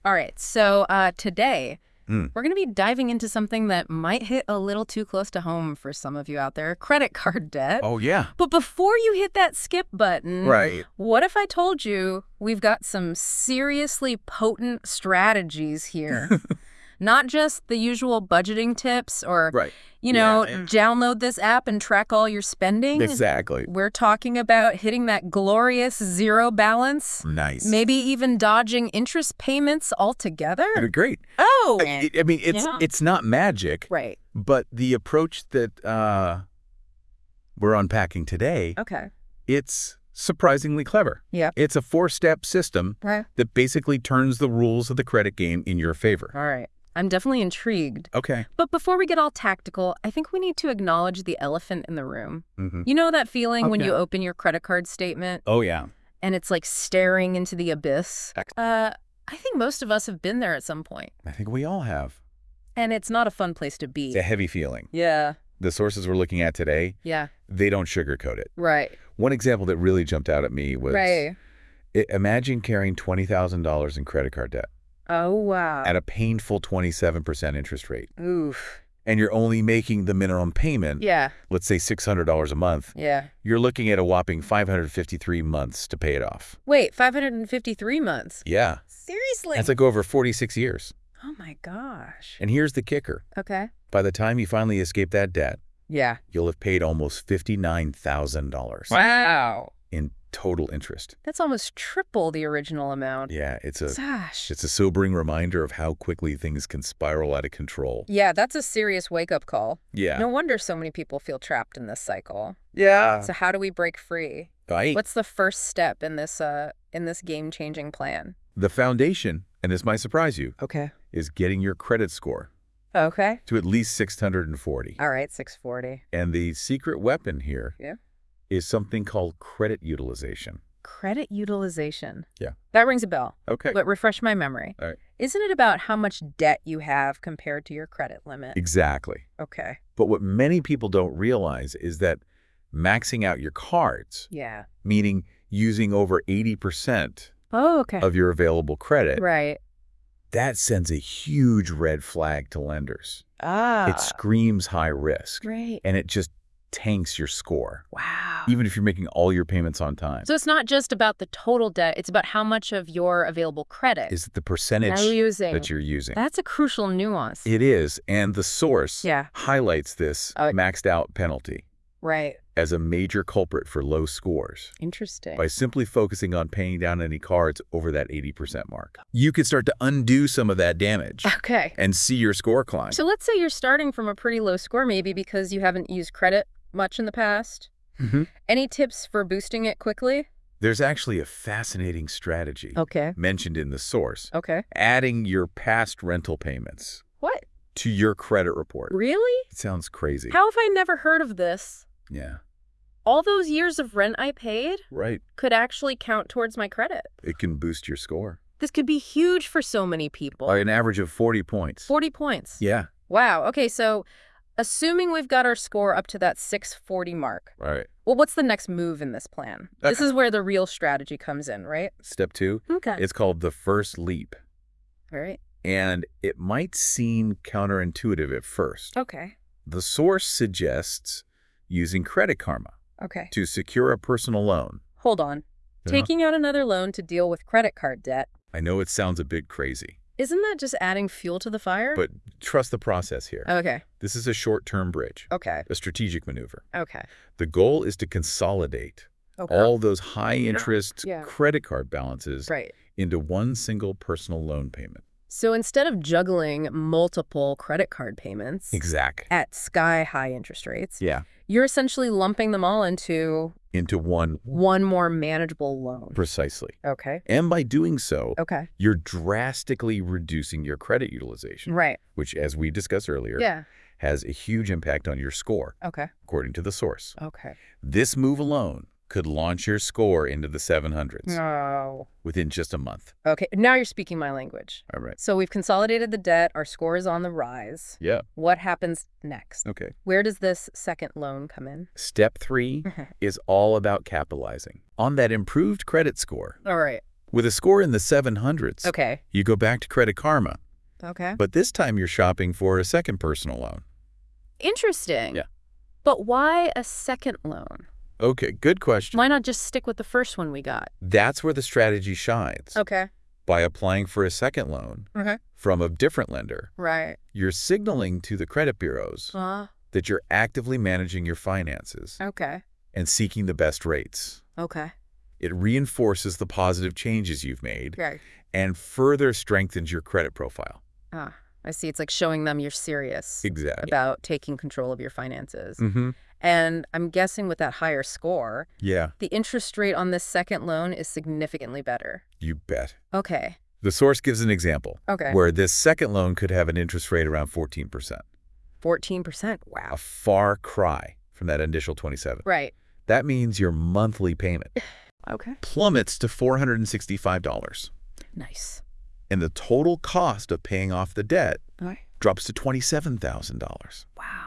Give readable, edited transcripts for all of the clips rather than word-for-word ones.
All right. So today, Mm. we're going to be diving into something that might hit a little too close to home for some of you out there, credit card debt. Oh, yeah. But before you hit that skip button, Right. what if I told you we've got some seriously potent strategies here? Not just the usual budgeting tips or, Right. download this app and track all your spending. Exactly. We're talking about hitting that glorious zero balance. Nice. Maybe even dodging interest payments altogether. Great. Oh, I mean, it's not magic, right. but the approach that we're unpacking today, Okay. it's surprisingly clever. Yeah. It's a 4-step system Right. that basically turns the rules of the credit game in your favor. All right. I'm definitely intrigued. Okay. But before we get all tactical, I think we need to acknowledge the elephant in the room. Mm-hmm. You know that feeling when Okay. you open your credit card statement Oh, yeah. and it's like staring into the abyss? I think most of us have been there at some point. I think we all have. And it's not a fun place to be. It's a heavy feeling. Yeah. The sources we're looking at today, Yeah. they don't sugarcoat it. Right. One example that really jumped out at me was Right. imagine carrying $20,000 in credit card debt Oh, wow. at a painful 27% interest rate, Oof. and you're only making the minimum payment, Yeah. let's say $600 a month. Yeah. You're looking at a whopping 553 months to pay it off. Wait, 553 months? Yeah. Seriously? That's like over 46 years. Oh, my gosh. And here's the kicker. Okay. By the time you finally escape that debt, Yeah. you'll have paid almost $59,000 Wow. in total interest. That's almost triple the original amount. Yeah, it's a Gosh. sobering reminder of how quickly things can spiral out of control. Yeah, that's a serious wake-up call. Yeah. No wonder so many people feel trapped in this cycle. Yeah. So how do we break free? Right. What's the first step in this game-changing plan? The foundation, and this might surprise you, Okay. is getting your credit score Okay. to at least 640. All right, 640. And the secret weapon here Yeah. is something called credit utilization. Credit utilization. Yeah. That rings a bell. Okay. But refresh my memory. All right. Isn't it about how much debt you have compared to your credit limit? Exactly. Okay. But what many people don't realize is that maxing out your cards, Yeah. meaning using over 80% Oh, okay. of your available credit, Right. that sends a huge red flag to lenders. Ah. It screams high risk, Right. and it just tanks your score, Wow. even if you're making all your payments on time. So it's not just about the total debt, it's about how much of your available credit Is the percentage you're using. that you're using. That's a crucial nuance. It is, and the source Yeah. highlights this maxed out penalty Right. as a major culprit for low scores. Interesting. By simply focusing on paying down any cards over that 80% mark, you can start to undo some of that damage Okay. and see your score climb. So let's say you're starting from a pretty low score, maybe because you haven't used credit much in the past. Mhm. Any tips for boosting it quickly? There's actually a fascinating strategy Okay. mentioned in the source, Okay. adding your past rental payments What? to your credit report. Really? It sounds crazy. How have I never heard of this? Yeah, All those years of rent I paid right. could actually count towards my credit. It can boost your score This could be huge for so many people. by an average of 40 points. 40 points. Yeah, Wow. Okay, so assuming we've got our score up to that 640 mark, right. well, what's the next move in this plan? This Okay. is where the real strategy comes in, right? Step 2, Okay. it's called the first leap. All right. And it might seem counterintuitive at first. Okay. The source suggests using Credit Karma Okay. to secure a personal loan. Hold on. Yeah. Taking out another loan to deal with credit card debt, I know it sounds a bit crazy, isn't that just adding fuel to the fire? but trust the process here. Okay. This is a short-term bridge, Okay. a strategic maneuver. Okay. The goal is to consolidate Okay. all those high-interest Yeah. credit card balances Right. into one single personal loan payment. So instead of juggling multiple credit card payments Exact. at sky-high interest rates, Yeah. you're essentially lumping them all into Into one. one more manageable loan. Precisely. Okay. And by doing so, Okay. you're drastically reducing your credit utilization, Right. which, as we discussed earlier, Yeah. has a huge impact on your score, Okay. according to the source. Okay. This move alone could launch your score into the 700s Oh. within just a month. Okay. Now you're speaking my language. All right. So we've consolidated the debt. Our score is on the rise. Yeah. What happens next? Okay. Where does this second loan come in? Step 3 is all about capitalizing on that improved credit score. All right. With a score in the 700s, Okay. you go back to Credit Karma, Okay. but this time you're shopping for a second personal loan. Interesting. Yeah. But why a second loan? Okay, good question. Why not just stick with the first one we got? That's where the strategy shines. Okay. By applying for a second loan Okay. from a different lender, Right. you're signaling to the credit bureaus that you're actively managing your finances Okay. and seeking the best rates. Okay. It reinforces the positive changes you've made Right. and further strengthens your credit profile. Ah, I see. It's like showing them you're serious Exactly. about taking control of your finances. Mm-hmm. And I'm guessing with that higher score, Yeah, the interest rate on this second loan is significantly better. you bet. Okay. The source gives an example Okay. where this second loan could have an interest rate around 14%. 14%. Wow. A far cry from that initial 27. Right. That means your monthly payment Okay. plummets to $465. Nice. And the total cost of paying off the debt Okay. drops to $27,000. Wow.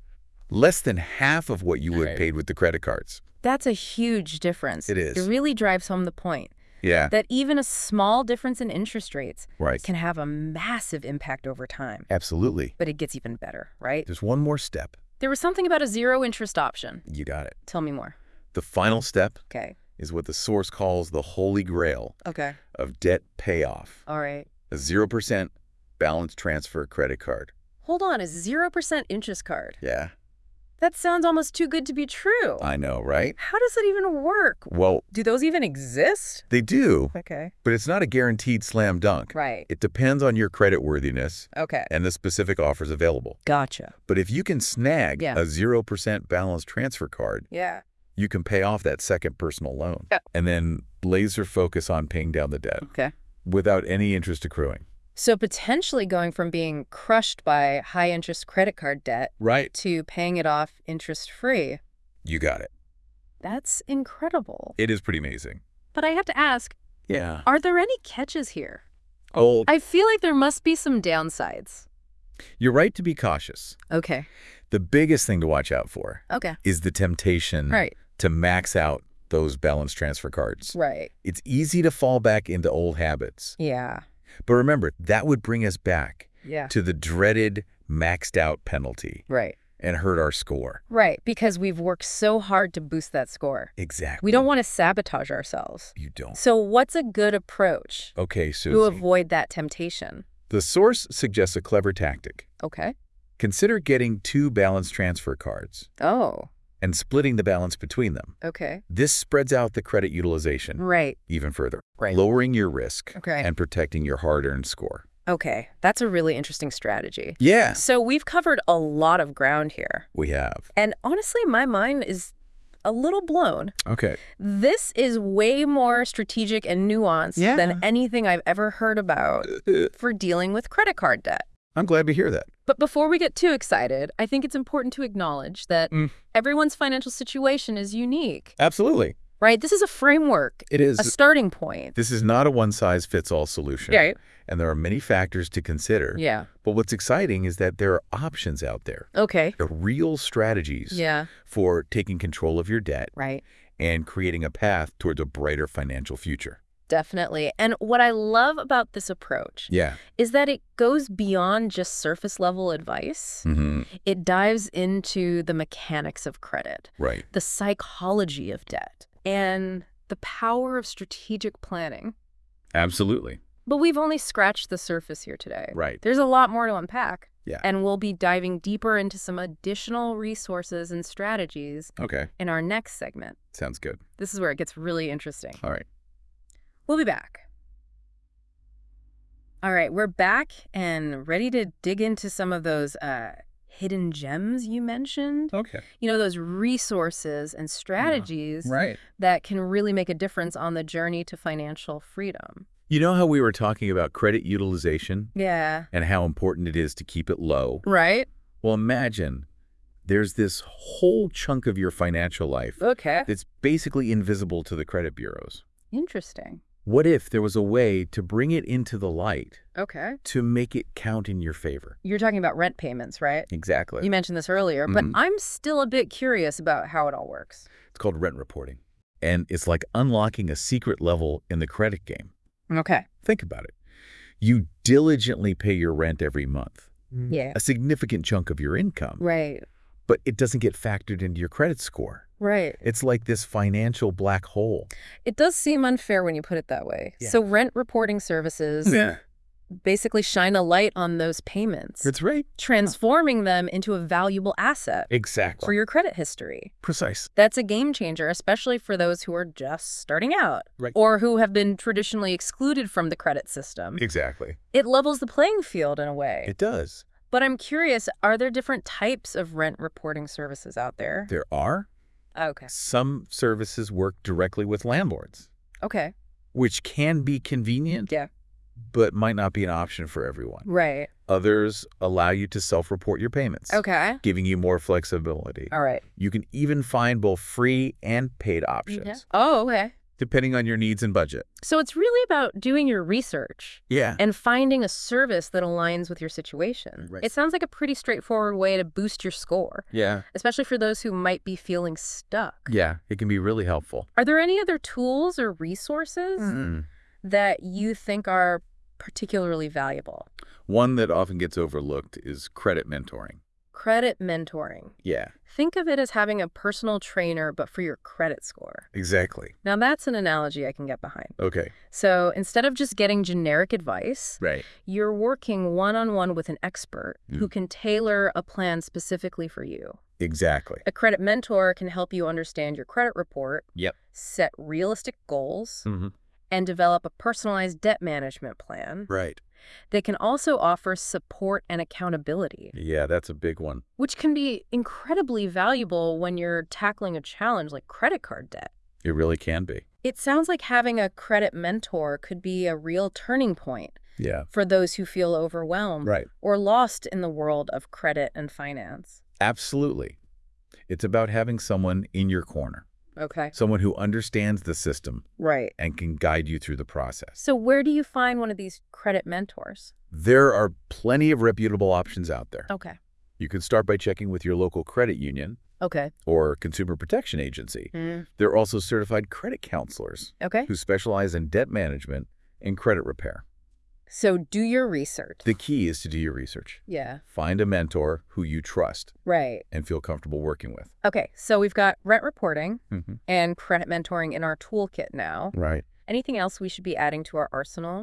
Less than half of what you would have Right. paid with the credit cards. That's a huge difference. It is. It really drives home the point Yeah, that even a small difference in interest rates right. can have a massive impact over time. Absolutely. But it gets even better, right? There's one more step. There was something about a zero interest option. You got it. Tell me more. The final step Okay. is what the source calls the holy grail Okay. of debt payoff. All right. A 0% balance transfer credit card. Hold on, a 0% interest card. Yeah, That sounds almost too good to be true. I know, right? How does that even work? Well, Do those even exist? they do, Okay. but it's not a guaranteed slam dunk. Right. It depends on your credit worthiness Okay. and the specific offers available. Gotcha. But if you can snag Yeah. a 0% balance transfer card, Yeah. you can pay off that second personal loan Yeah. and then laser focus on paying down the debt Okay. without any interest accruing. So potentially going from being crushed by high interest credit card debt Right. to paying it off interest free. You got it. That's incredible. It is pretty amazing. But I have to ask, Yeah. are there any catches here? Oh, I feel like there must be some downsides. you're right to be cautious. Okay. The biggest thing to watch out for Okay. is the temptation Right. to max out those balance transfer cards. Right. It's easy to fall back into old habits. Yeah. But remember, that would bring us back Yeah. to the dreaded maxed out penalty Right. and hurt our score. Right. Because we've worked so hard to boost that score. Exactly. We don't want to sabotage ourselves. You don't. So what's a good approach Okay, to Susie. avoid that temptation? The source suggests a clever tactic. Okay. Consider getting 2 balance transfer cards Oh, and splitting the balance between them. okay. This spreads out the credit utilization Right. even further, Right. lowering your risk Okay. and protecting your hard-earned score. Okay. That's a really interesting strategy. Yeah, So we've covered a lot of ground here. we have. And honestly, my mind is a little blown. Okay. This is way more strategic and nuanced Yeah. than anything I've ever heard about for dealing with credit card debt. I'm glad to hear that. But before we get too excited, I think it's important to acknowledge that everyone's financial situation is unique, Absolutely. right? This is a framework, It is. a starting point. This is not a one-size-fits-all solution. Right. And there are many factors to consider. Yeah. But what's exciting is that there are options out there. Okay. There are real strategies Yeah. for taking control of your debt Right. and creating a path towards a brighter financial future. Definitely. And what I love about this approach Yeah. is that it goes beyond just surface level advice. Mm-hmm. It dives into the mechanics of credit, Right. the psychology of debt, and the power of strategic planning. Absolutely. But we've only scratched the surface here today. Right. There's a lot more to unpack. Yeah. And we'll be diving deeper into some additional resources and strategies Okay. in our next segment. Sounds good. This is where it gets really interesting. All right. We'll be back. All right, we're back and ready to dig into some of those hidden gems you mentioned. Okay. You know, those resources and strategies Right. that can really make a difference on the journey to financial freedom. You know how we were talking about credit utilization Yeah. and how important it is to keep it low? Right? Well, imagine there's this whole chunk of your financial life Okay. that's basically invisible to the credit bureaus. Interesting. What if there was a way to bring it into the light Okay. to make it count in your favor? You're talking about rent payments, right? Exactly. You mentioned this earlier, but Mhm. I'm still a bit curious about how it all works. It's called rent reporting. And it's like unlocking a secret level in the credit game. Okay. Think about it. You diligently pay your rent every month, Yeah. a significant chunk of your income, Right. but it doesn't get factored into your credit score. Right. It's like this financial black hole. It does seem unfair when you put it that way. Yeah. So rent reporting services basically shine a light on those payments, That's right. transforming them into a valuable asset Exactly. for your credit history. Precise. That's a game changer, especially for those who are just starting out Right. or who have been traditionally excluded from the credit system. Exactly. It levels the playing field in a way. It does. But I'm curious, are there different types of rent reporting services out there? There are. Okay. Some services work directly with landlords, Okay. which can be convenient, Yeah. but might not be an option for everyone. Right. Others allow you to self-report your payments, Okay. giving you more flexibility. All right. You can even find both free and paid options, Yeah. Oh, okay. depending on your needs and budget. So it's really about doing your research Yeah. and finding a service that aligns with your situation. Right. It sounds like a pretty straightforward way to boost your score, Yeah. especially for those who might be feeling stuck. Yeah. It can be really helpful. Are there any other tools or resources that you think are particularly valuable? One that often gets overlooked is credit mentoring. Credit mentoring. Yeah, Think of it as having a personal trainer, but for your credit score. exactly. Now, that's an analogy I can get behind. Okay. So instead of just getting generic advice, Right. you're working one-on-one with an expert who can tailor a plan specifically for you. Exactly. A credit mentor can help you understand your credit report, Yep. set realistic goals, Mm-hmm. and develop a personalized debt management plan. Right. They can also offer support and accountability, Yeah, that's a big one. which can be incredibly valuable when you're tackling a challenge like credit card debt. It really can be. It sounds like having a credit mentor could be a real turning point Yeah. for those who feel overwhelmed Right. or lost in the world of credit and finance. Absolutely. It's about having someone in your corner, Okay. someone who understands the system Right. and can guide you through the process. So where do you find one of these credit mentors? There are plenty of reputable options out there. Okay. You can start by checking with your local credit union Okay. or consumer protection agency. There are also certified credit counselors Okay. who specialize in debt management and credit repair. So do your research. The key is to do your research. Yeah. Find a mentor who you trust Right. and feel comfortable working with. Okay. So we've got rent reporting Mm-hmm. and credit mentoring in our toolkit now. Right. Anything else we should be adding to our arsenal?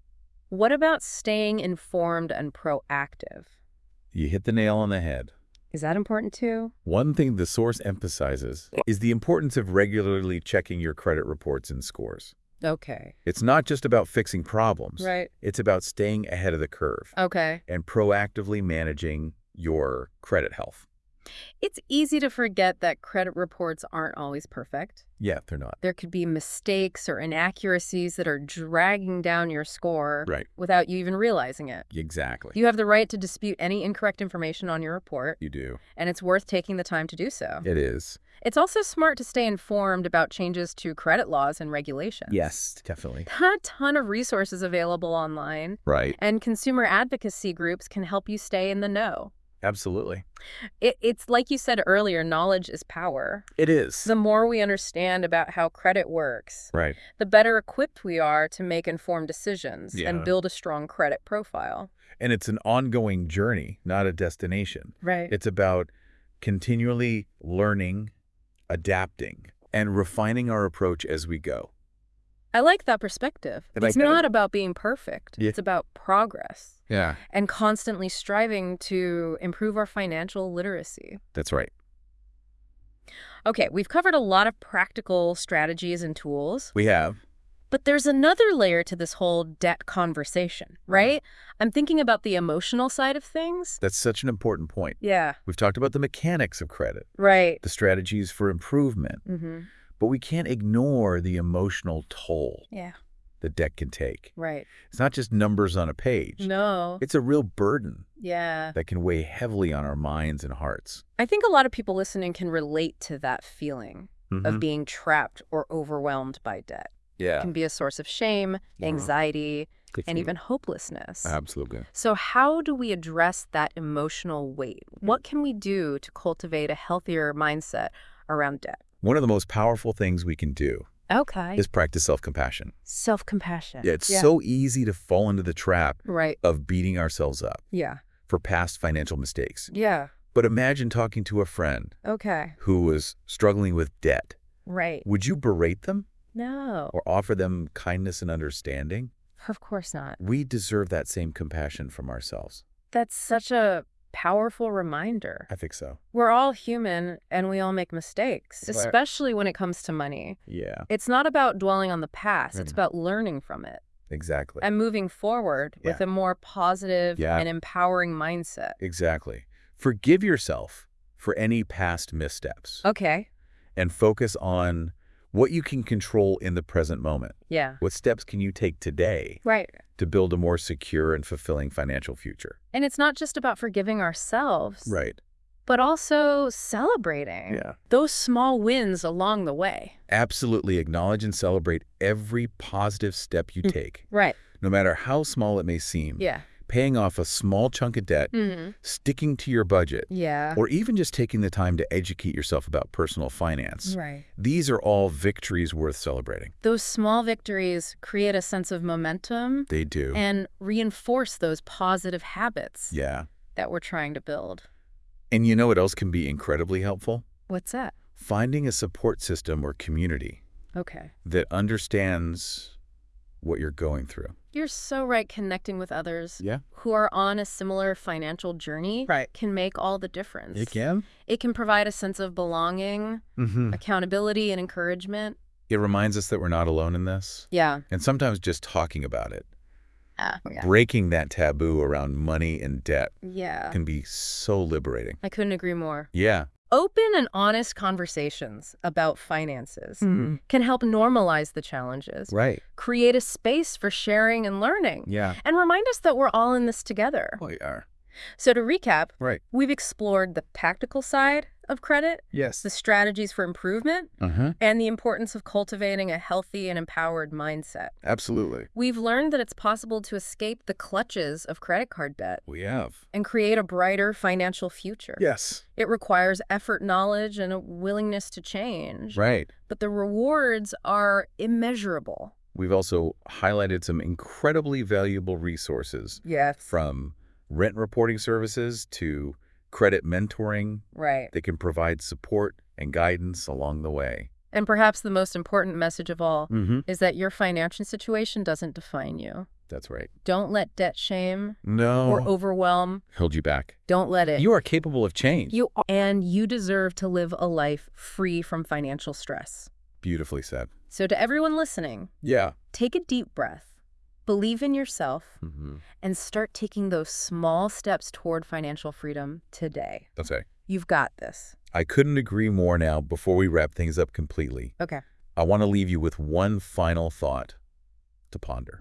What about staying informed and proactive? You hit the nail on the head. Is that important too? One thing the source emphasizes is the importance of regularly checking your credit reports and scores. Okay. It's not just about fixing problems. Right. It's about staying ahead of the curve Okay. and proactively managing your credit health. It's easy to forget that credit reports aren't always perfect. Yeah, they're not. There could be mistakes or inaccuracies that are dragging down your score Right. without you even realizing it. Exactly. You have the right to dispute any incorrect information on your report, You do. and it's worth taking the time to do so. It is. It's also smart to stay informed about changes to credit laws and regulations. Yes, definitely. A ton of resources available online, Right. and consumer advocacy groups can help you stay in the know. Absolutely. It's like you said earlier, knowledge is power. It is. The more we understand about how credit works, Right. the better equipped we are to make informed decisions Yeah. and build a strong credit profile. And it's an ongoing journey, not a destination. Right. It's about continually learning, adapting, and refining our approach as we go. I like that perspective. I like It's that. not about being perfect. Yeah. It's about progress Yeah. and constantly striving to improve our financial literacy. That's right. Okay, we've covered a lot of practical strategies and tools, We have. but there's another layer to this whole debt conversation, right? I'm thinking about the emotional side of things. That's such an important point. Yeah, We've talked about the mechanics of credit, right. the strategies for improvement, Mm-hmm. but we can't ignore the emotional toll Yeah, that debt can take. right. It's not just numbers on a page. No. It's a real burden Yeah. that can weigh heavily on our minds and hearts. I think a lot of people listening can relate to that feeling Mhm. of being trapped or overwhelmed by debt. It Yeah. can be a source of shame, anxiety, Good and for even hopelessness. Absolutely. So how do we address that emotional weight? What can we do to cultivate a healthier mindset around debt? One of the most powerful things we can do Okay. is practice self-compassion. Self-compassion. Yeah, it's so easy to fall into the trap Right. of beating ourselves up Yeah. for past financial mistakes. Yeah. But imagine talking to a friend Okay. who was struggling with debt. Right. Would you berate them No. or offer them kindness and understanding? Of course not. We deserve that same compassion from ourselves. That's such a powerful reminder. I think so. We're all human and we all make mistakes, Right. especially when it comes to money. Yeah, It's not about dwelling on the past. It's Mm. about learning from it exactly. and moving forward with Yeah. a more positive Yeah. and empowering mindset. Exactly. Forgive yourself for any past missteps Okay. and focus on what you can control in the present moment. Yeah. What steps can you take today Right. to build a more secure and fulfilling financial future? And it's not just about forgiving ourselves, Right. but also celebrating Yeah. those small wins along the way. Absolutely acknowledge and celebrate every positive step you take, Right. no matter how small it may seem. Yeah. Paying off a small chunk of debt, Mm-hmm. sticking to your budget, Yeah. or even just taking the time to educate yourself about personal finance. Right. These are all victories worth celebrating. Those small victories create a sense of momentum They do. and reinforce those positive habits Yeah. that we're trying to build. And you know what else can be incredibly helpful? What's that? Finding a support system or community Okay. that understands what you're going through. You're so right. Connecting with others Yeah. who are on a similar financial journey Right. can make all the difference. can? It can provide a sense of belonging, Mm-hmm. accountability, and encouragement. It reminds us that we're not alone in this. Yeah. And sometimes just talking about it, Yeah. breaking that taboo around money and debt Yeah. can be so liberating. I couldn't agree more. Yeah. Open and honest conversations about finances can help normalize the challenges, Right. create a space for sharing and learning, Yeah. and remind us that we're all in this together. We are. So to recap, Right. we've explored the practical side of credit, Yes. the strategies for improvement, Uh-huh. and the importance of cultivating a healthy and empowered mindset. Absolutely. We've learned that it's possible to escape the clutches of credit card debt We have. and create a brighter financial future. Yes. It requires effort, knowledge, and a willingness to change. Right. But the rewards are immeasurable. We've also highlighted some incredibly valuable resources Yes. from rent reporting services to credit mentoring Right. that can provide support and guidance along the way. And perhaps the most important message of all Mm-hmm. is that your financial situation doesn't define you. That's right. Don't let debt shame No. or overwhelm. Hold you back. Don't let it. You are capable of change. And you deserve to live a life free from financial stress. Beautifully said. So to everyone listening, Yeah. take a deep breath, believe in yourself, Mm-hmm. and start taking those small steps toward financial freedom today. That's right. You've got this. I couldn't agree more now. Before we wrap things up completely, Okay. I want to leave you with one final thought to ponder.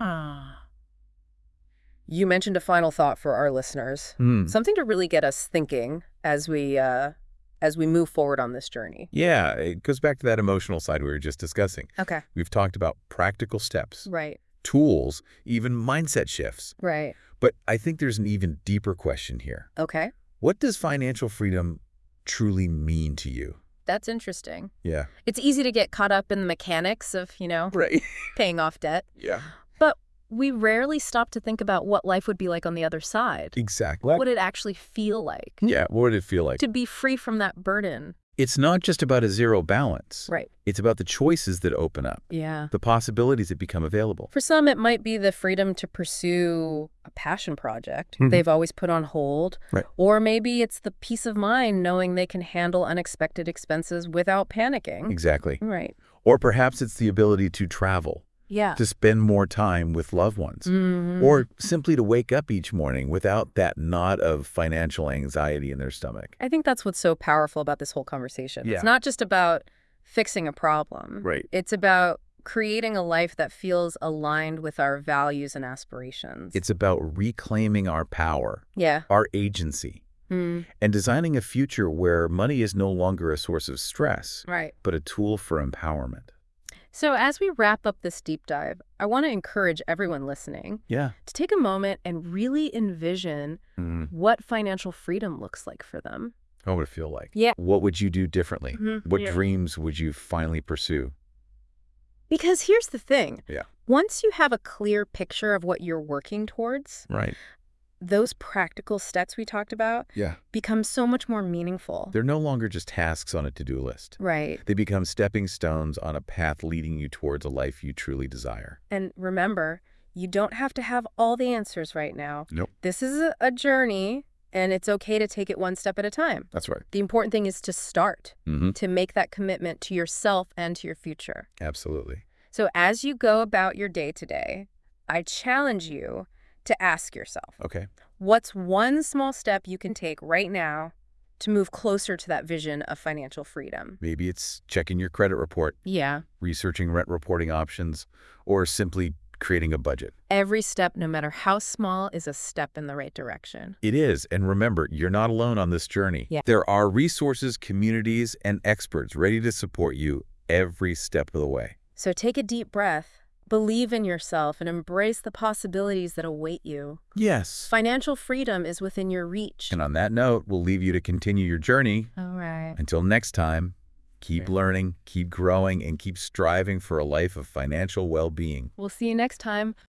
You mentioned a final thought for our listeners. Something to really get us thinking as we move forward on this journey. Yeah, it goes back to that emotional side we were just discussing. Okay. We've talked about practical steps, Right. tools, even mindset shifts. Right. But I think there's an even deeper question here. Okay. What does financial freedom truly mean to you? That's interesting. Yeah. It's easy to get caught up in the mechanics of, Right. paying off debt. Yeah. But we rarely stop to think about what life would be like on the other side. Exactly. What would it actually feel like Yeah, what would it feel like? to be free from that burden? It's not just about a zero balance. Right. It's about the choices that open up, Yeah. the possibilities that become available. For some, it might be the freedom to pursue a passion project Mhm. they've always put on hold. Right. Or maybe it's the peace of mind knowing they can handle unexpected expenses without panicking. Exactly. Right. Or perhaps it's the ability to travel, Yeah. to spend more time with loved ones, Mhm. or simply to wake up each morning without that knot of financial anxiety in their stomach. I think that's what's so powerful about this whole conversation. Yeah. It's not just about fixing a problem. Right. It's about creating a life that feels aligned with our values and aspirations. It's about reclaiming our power, Yeah. our agency, Mm. and designing a future where money is no longer a source of stress, Right. but a tool for empowerment. So as we wrap up this deep dive, I want to encourage everyone listening Yeah. to take a moment and really envision what financial freedom looks like for them. What would it feel like? Yeah. What would you do differently? Mhm. What Yeah. dreams would you finally pursue? Because here's the thing. Yeah. Once you have a clear picture of what you're working towards, Right. those practical steps we talked about Yeah. become so much more meaningful. They're no longer just tasks on a to-do list. Right. They become stepping stones on a path leading you towards a life you truly desire. And remember, you don't have to have all the answers right now. Nope. This is a journey, and it's okay to take it one step at a time. That's right. The important thing is to start, Mm-hmm. to make that commitment to yourself and to your future. Absolutely. So as you go about your day today, I challenge you to ask yourself, Okay. what's one small step you can take right now to move closer to that vision of financial freedom? Maybe it's checking your credit report, Yeah. researching rent reporting options, or simply creating a budget. Every step, no matter how small, is a step in the right direction. It is. And remember, you're not alone on this journey. Yeah. There are resources, communities, and experts ready to support you every step of the way. So take a deep breath, believe in yourself, and embrace the possibilities that await you. Yes. Financial freedom is within your reach. And on that note, we'll leave you to continue your journey. All right. Until next time, keep learning, keep growing, and keep striving for a life of financial well-being. We'll see you next time.